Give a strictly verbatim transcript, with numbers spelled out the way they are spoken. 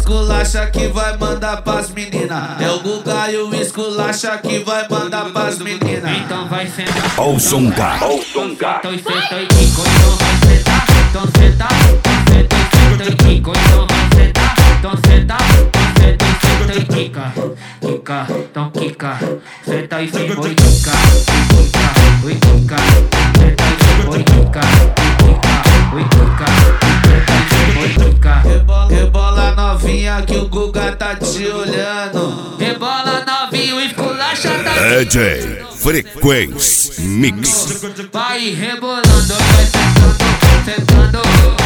esculacha que vai mandar pras meninas. É o Guga e o esculacha que vai mandar pras meninas. Então vai sentar. Ouçam cá. Ouçam cá. Então senta e quica, então vai sentar. Então senta, então senta e senta e quica, então vai sentar. Então senta, então senta e senta e quica. Quica, então quica. Senta e senta e quica. Quica, oi quica. Senta e senta e quica. Quica, oi quica. Senta e senta e quica. Rebola novinha que o Guga tá te olhando. Rebola novinho, o esculacha tá D J Frequência Mix. vai rebolando, vai sentando, sentando.